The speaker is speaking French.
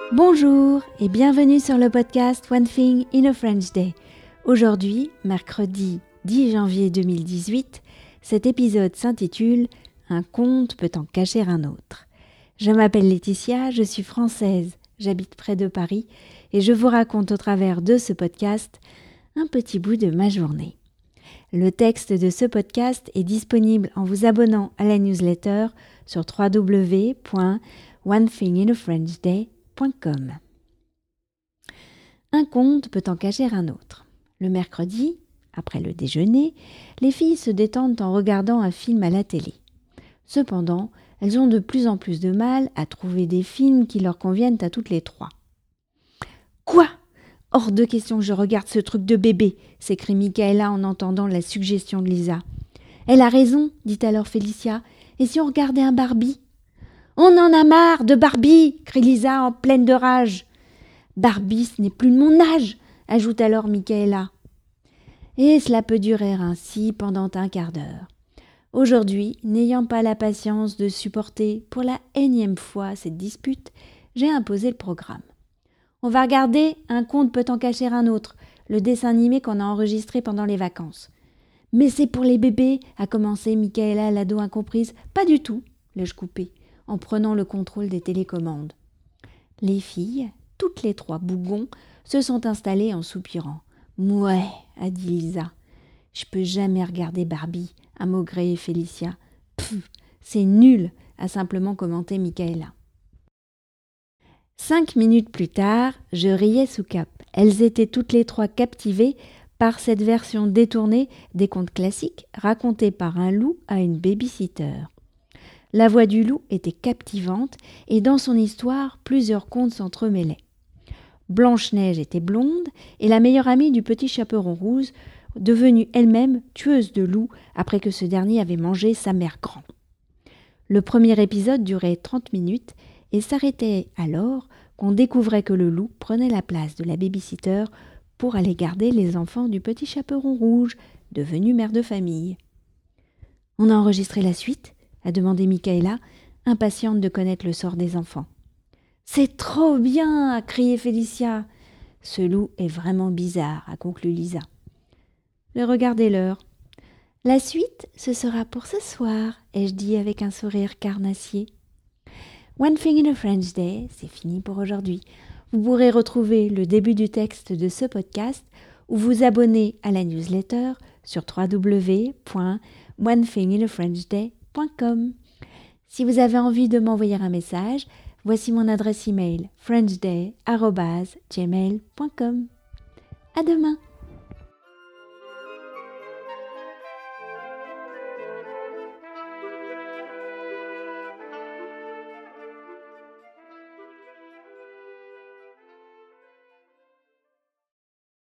Bonjour et bienvenue sur le podcast One Thing in a French Day. Aujourd'hui, mercredi 10 janvier 2018, cet épisode s'intitule « Un conte peut en cacher un autre ». Je m'appelle Laetitia, je suis française, j'habite près de Paris et je vous raconte au travers de ce podcast un petit bout de ma journée. Le texte de ce podcast est disponible en vous abonnant à la newsletter sur www.onethinginafrenchday.com. Un conte peut en cacher un autre. Le mercredi, après le déjeuner, les filles se détendent en regardant un film à la télé. Cependant, elles ont de plus en plus de mal à trouver des films qui leur conviennent à toutes les trois. « Quoi ? Hors de question que je regarde ce truc de bébé !» s'écrie Michaela en entendant la suggestion de Lisa. « Elle a raison, dit alors Félicia. Et si on regardait un Barbie ?»« On en a marre de Barbie !» crie Lisa en pleine de rage. « Barbie, ce n'est plus de mon âge !» ajoute alors Michaela. Et cela peut durer ainsi pendant un quart d'heure. Aujourd'hui, n'ayant pas la patience de supporter pour la énième fois cette dispute, j'ai imposé le programme. On va regarder Un conte peut en cacher un autre, le dessin animé qu'on a enregistré pendant les vacances. Mais c'est pour les bébés, a commencé Michaela, l'ado incomprise. Pas du tout, l'ai-je coupé, en prenant le contrôle des télécommandes. Les filles, toutes les trois bougons, se sont installées en soupirant. Mouais, a dit Lisa. Je peux jamais regarder Barbie, a maugré Félicia. Pfff, c'est nul, a simplement commenté Michaela. 5 minutes plus tard, je riais sous cap. Elles étaient toutes les trois captivées par cette version détournée des contes classiques racontés par un loup à une baby-sitter. La voix du loup était captivante et dans son histoire, plusieurs contes s'entremêlaient. Blanche-Neige était blonde et la meilleure amie du petit chaperon rouge, devenue elle-même tueuse de loups après que ce dernier avait mangé sa mère grand. Le premier épisode durait 30 minutes et s'arrêtait alors qu'on découvrait que le loup prenait la place de la baby-sitter pour aller garder les enfants du petit chaperon rouge, devenu mère de famille. « On a enregistré la suite ?» a demandé Michaela, impatiente de connaître le sort des enfants. « C'est trop bien !» a crié Félicia. « Ce loup est vraiment bizarre !» a conclu Lisa. « Regardez l'heure. »« La suite, ce sera pour ce soir !» ai-je dit avec un sourire carnassier. One Thing in a French Day, c'est fini pour aujourd'hui. Vous pourrez retrouver le début du texte de ce podcast ou vous abonner à la newsletter sur www.onethinginafrenchday.com. Si vous avez envie de m'envoyer un message, voici mon adresse email frenchday@gmail.com. À demain!